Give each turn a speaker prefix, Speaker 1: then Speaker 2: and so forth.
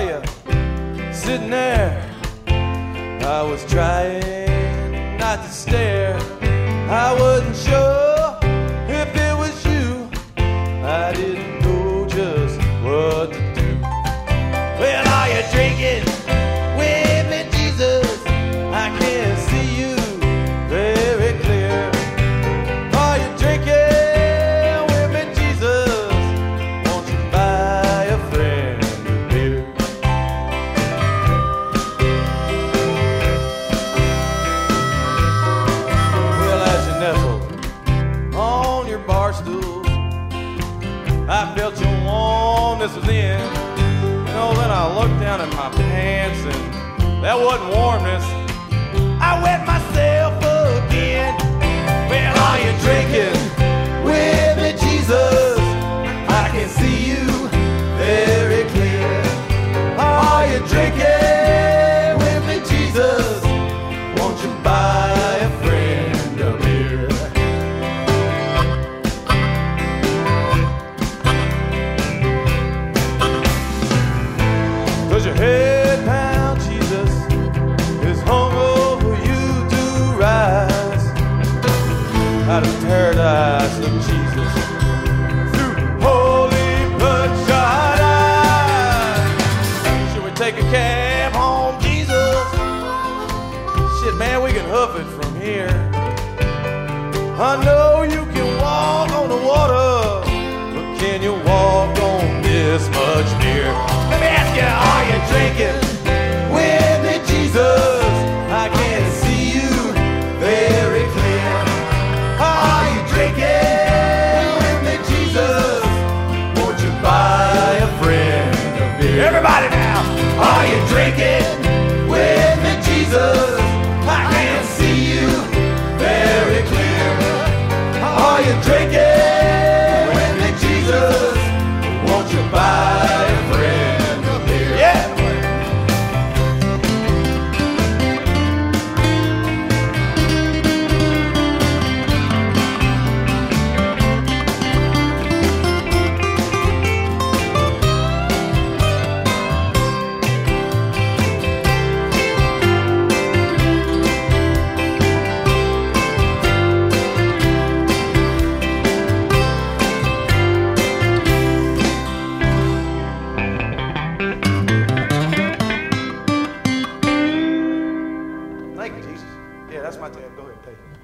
Speaker 1: you sitting there. I was trying not to stare. I wasn't sure if it was you. I didn't know just what to do. Well, are you drinking with me, Jesus? I can see you very clear. Are you drinking with me, Jesus? Won't you buy a friend a beer? Well, as you nestled on your bar stool, I felt your warmness within. You know, then I looked down at my pants and that wasn't warmness. I wet myself again. Well, are you drinking with me, Jesus? I can see you very clear. Are you drinking with me, Jesus? Won't you buy a friend a beer? Does your head pound, Jesus? Is hungover you do rise out of paradise of Jesus through holy bloodshot eyes? Should we take a cab home, Jesus? Shit, man, we can hoof it from here. I know you can walk on the water, but can you walk on this much beer? Let me ask you, are you drinking with me, Jesus? I can see you very clear. Are you drinking with me, Jesus? Won't you buy a friend a beer? Everybody now, are you drinking with me, Jesus? I can see you very clear. Are you drinking with me, Jesus? Won't you buy a friend a beer? Yeah. Thank you, Jesus. Yeah, that's my tab. Go ahead, pay.